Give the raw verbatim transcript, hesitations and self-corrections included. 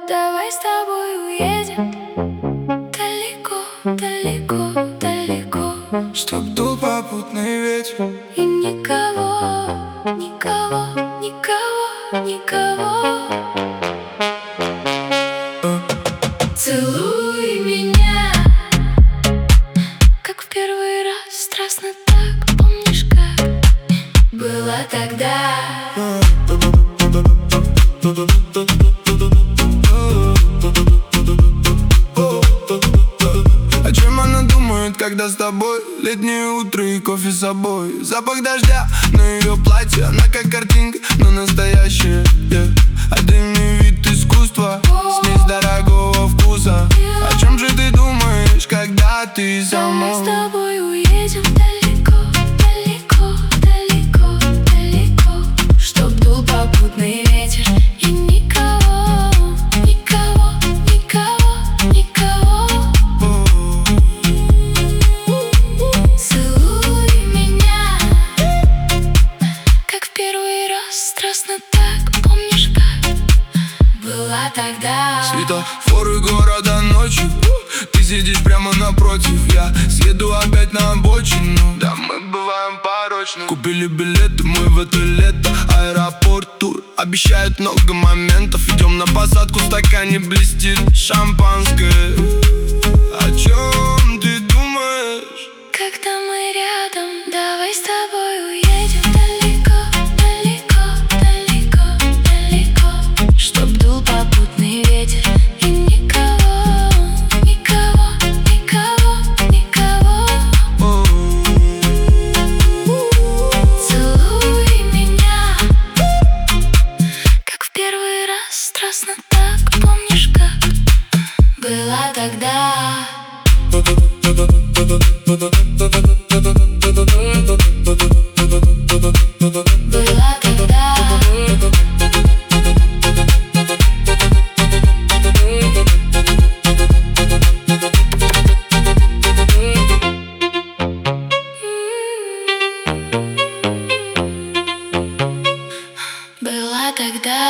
давай с тобой уедем далеко, далеко, далеко, чтоб дул попутный ветер и никого, никого, никого, никого. Целуй меня, как в первый раз, страстно так. Помнишь, как было тогда? О чем она думает, когда с тобой? Летнее утро и кофе с собой. Запах дождя на ее платье. Она как картинка, но настоящая, yeah. Отдельный вид искусства, смесь дорогого вкуса. О чем же ты думаешь, когда ты со мной? Давай с тобой уедем далеко, далеко, далеко, далеко, чтоб дул попутный ветер и никого, никого, никого, никого. Целуй меня, как в первый раз, страстно так. Помнишь, как была тогда? Светофоры города ночью, ты сидишь прямо напротив. Я съеду опять на обочину. Да, мы бываем порочны. Купили билеты мы в это лето. Аэропорт, тур, обещают много моментов. Идем на посадку, в стакане блестит шампанское. О чем ты думаешь? Когда мы рядом, давай с тобой уедем далеко, далеко, далеко, далеко, чтоб дул попутный ветер и никого, никого, никого, никого. Целуй меня, как в первый раз, страстно так. Помнишь, как было тогда? Была тогда. Была тогда.